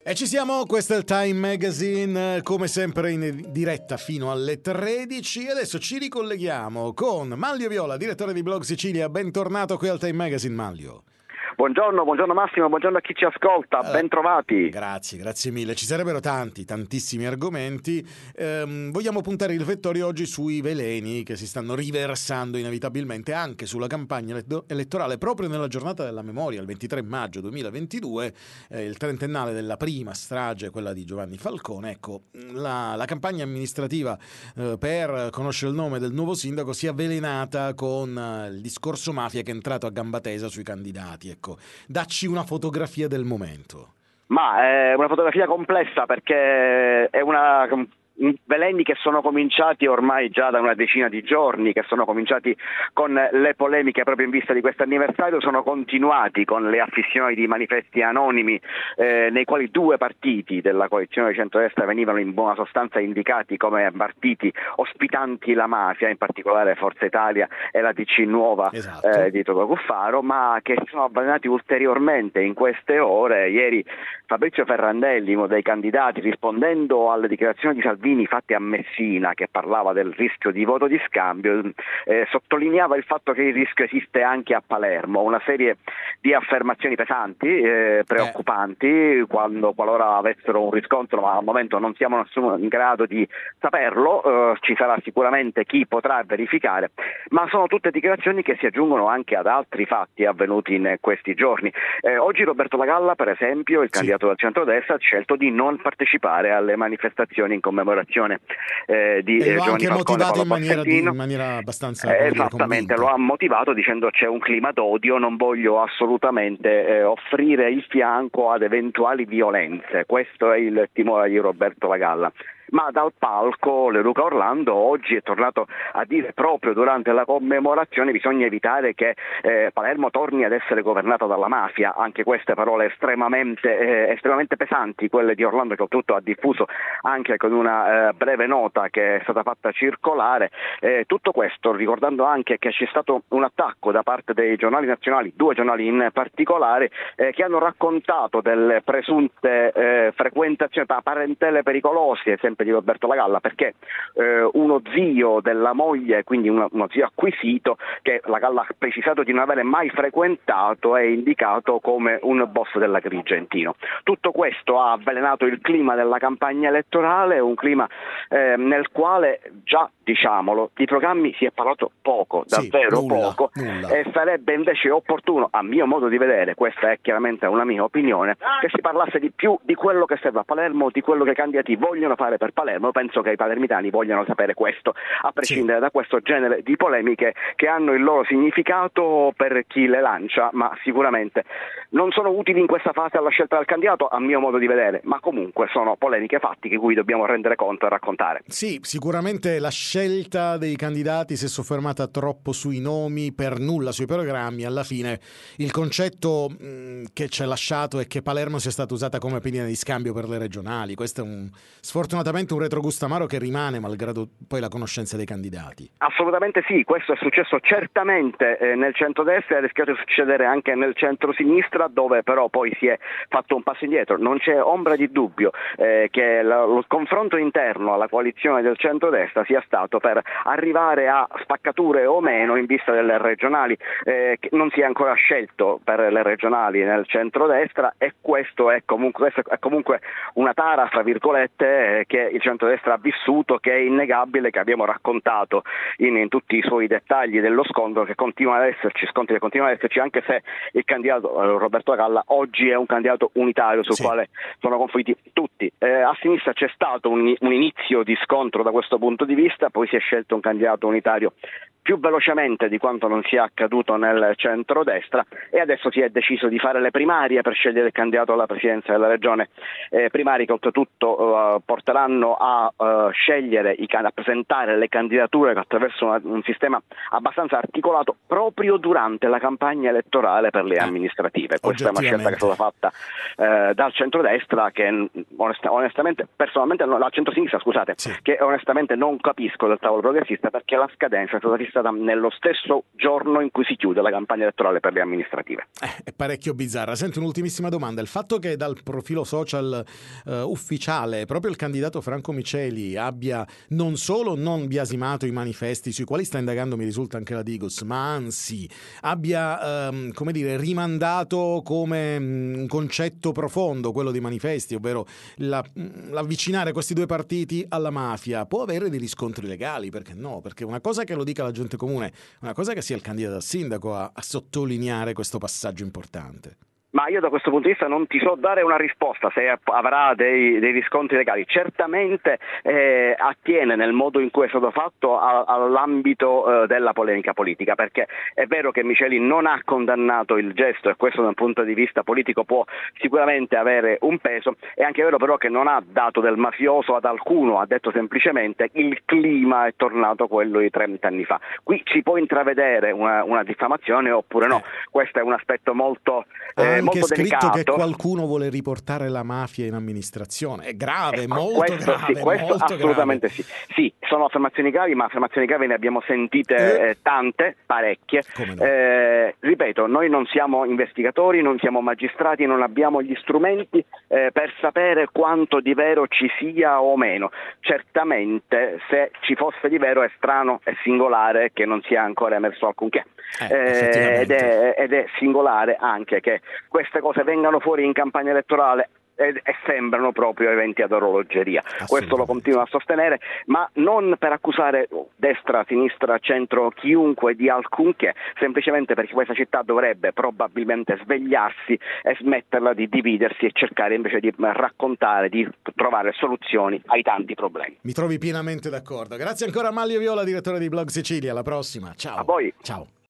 E ci siamo, questo è il Time Magazine, come sempre in diretta fino alle 13. E adesso ci ricolleghiamo con Manlio Viola, direttore di Blog Sicilia. Bentornato qui al Time Magazine, Manlio. Buongiorno Massimo, buongiorno a chi ci ascolta, bentrovati. Grazie mille. Ci sarebbero tantissimi argomenti. Vogliamo puntare i riflettori oggi sui veleni che si stanno riversando inevitabilmente anche sulla campagna elettorale proprio nella giornata della memoria, il 23 maggio 2022, il trentennale della prima strage, quella di Giovanni Falcone. Ecco, la campagna amministrativa per conoscere il nome del nuovo sindaco si è avvelenata con il discorso mafia che è entrato a gamba tesa sui candidati. Ecco, dacci una fotografia del momento. Ma è una fotografia complessa perché è veleni che sono cominciati ormai già da una decina di giorni, che sono cominciati con le polemiche proprio in vista di questo anniversario, sono continuati con le affissioni di manifesti anonimi nei quali due partiti della coalizione di centrodestra venivano in buona sostanza indicati come partiti ospitanti la mafia, in particolare Forza Italia e la DC Nuova, esatto, di Toto Cuffaro, ma che si sono avvelenati ulteriormente in queste ore. Ieri Fabrizio Ferrandelli, uno dei candidati, rispondendo alle dichiarazioni di Salvini fatte a Messina, che parlava del rischio di voto di scambio, sottolineava il fatto che il rischio esiste anche a Palermo, una serie di affermazioni pesanti, preoccupanti, qualora avessero un riscontro, ma al momento non siamo nessuno in grado di saperlo, ci sarà sicuramente chi potrà verificare, ma sono tutte dichiarazioni che si aggiungono anche ad altri fatti avvenuti in questi giorni. Oggi Roberto Lagalla, per esempio, il candidato del centrodestra, ha scelto di non partecipare alle manifestazioni in commemorazione di Giovanni Falcone, motivato in maniera abbastanza esattamente, lo ha motivato dicendo c'è un clima d'odio, non voglio assolutamente offrire il fianco ad eventuali violenze. Questo è il timore di Roberto Lagalla. Ma dal palco Leoluca Orlando oggi è tornato a dire, proprio durante la commemorazione, bisogna evitare che Palermo torni ad essere governata dalla mafia. Anche queste parole estremamente pesanti, quelle di Orlando, che oltretutto ha diffuso anche con una breve nota che è stata fatta circolare. Tutto questo ricordando anche che c'è stato un attacco da parte dei giornali nazionali, due giornali in particolare, che hanno raccontato delle presunte frequentazioni, parentele pericolose, sempre di Roberto Lagalla, perché uno zio della moglie, quindi uno zio acquisito, che Lagalla ha precisato di non avere mai frequentato, è indicato come un boss dell'Agrigentino. Tutto questo ha avvelenato il clima della campagna elettorale, un clima nel quale già, diciamolo, di programmi si è parlato poco, davvero poco, e sarebbe invece opportuno, a mio modo di vedere, questa è chiaramente una mia opinione, che si parlasse di più di quello che serve a Palermo, di quello che i candidati vogliono fare per Palermo. Penso che i palermitani vogliano sapere questo, a prescindere da questo genere di polemiche che hanno il loro significato per chi le lancia, ma sicuramente non sono utili in questa fase alla scelta del candidato, a mio modo di vedere, ma comunque sono polemiche fatti di cui dobbiamo rendere conto e raccontare. Sì, sicuramente la scelta dei candidati si è soffermata troppo sui nomi, per nulla sui programmi. Alla fine il concetto che ci è lasciato è che Palermo sia stata usata come pedina di scambio per le regionali. Questo è sfortunatamente un retrogusto amaro che rimane, malgrado poi la conoscenza dei candidati. Assolutamente sì, questo è successo certamente nel centrodestra, è rischiato di succedere anche nel centrosinistra, dove però poi si è fatto un passo indietro. Non c'è ombra di dubbio che lo confronto interno alla coalizione del centrodestra sia stato per arrivare a spaccature o meno in vista delle regionali, che non si è ancora scelto per le regionali nel centrodestra, e questo è comunque una tara, fra virgolette, che il centrodestra ha vissuto, che è innegabile, che abbiamo raccontato in tutti i suoi dettagli dello scontro che continua ad esserci, anche se il candidato Roberto Lagalla oggi è un candidato unitario sul quale sono confluiti tutti. A sinistra c'è stato un inizio di scontro da questo punto di vista, poi si è scelto un candidato unitario più velocemente di quanto non sia accaduto nel centrodestra, e adesso si è deciso di fare le primarie per scegliere il candidato alla presidenza della regione, primarie che oltretutto porteranno a scegliere, a presentare le candidature attraverso un sistema abbastanza articolato proprio durante la campagna elettorale per le amministrative. Questa è una scelta che è stata fatta dal centrodestra, che onestamente, personalmente, dal centrosinistra, scusate, che onestamente non capisco del tavolo progressista, perché la scadenza è stata fissata stata nello stesso giorno in cui si chiude la campagna elettorale per le amministrative. È parecchio bizzarra. Senti, un'ultimissima domanda: il fatto che dal profilo social ufficiale proprio il candidato Franco Miceli abbia non solo non biasimato i manifesti sui quali sta indagando, mi risulta, anche la Digos, ma anzi abbia rimandato come un concetto profondo quello dei manifesti, ovvero l'avvicinare questi due partiti alla mafia, può avere dei riscontri legali, perché no? Perché una cosa è che lo dica la gente comune, una cosa è che sia il candidato a sindaco a sottolineare questo passaggio importante. Ma io da questo punto di vista non ti so dare una risposta se avrà dei riscontri legali. Certamente attiene nel modo in cui è stato fatto all'ambito della polemica politica, perché è vero che Miceli non ha condannato il gesto, e questo da un punto di vista politico può sicuramente avere un peso. È anche vero però che non ha dato del mafioso ad alcuno, ha detto semplicemente il clima è tornato quello di 30 anni fa. Qui si può intravedere una diffamazione oppure no. Questo è un aspetto molto anche scritto delicato. Che qualcuno vuole riportare la mafia in amministrazione. È grave, molto questo, grave. Sì, questo molto assolutamente grave. Sì, sono affermazioni gravi, ma affermazioni gravi ne abbiamo sentite tante, parecchie. Come no? Ripeto, noi non siamo investigatori, non siamo magistrati, non abbiamo gli strumenti per sapere quanto di vero ci sia o meno. Certamente, se ci fosse di vero, è strano e singolare che non sia ancora emerso alcunché. Ed è singolare anche che queste cose vengano fuori in campagna elettorale e sembrano proprio eventi ad orologeria. Questo lo continuo a sostenere, ma non per accusare destra, sinistra, centro, chiunque di alcunché, semplicemente perché questa città dovrebbe probabilmente svegliarsi e smetterla di dividersi e cercare invece di raccontare, di trovare soluzioni ai tanti problemi. Mi trovi pienamente d'accordo. Grazie ancora a Manlio Viola, direttore di Blog Sicilia. Alla prossima. Ciao. A voi. Ciao.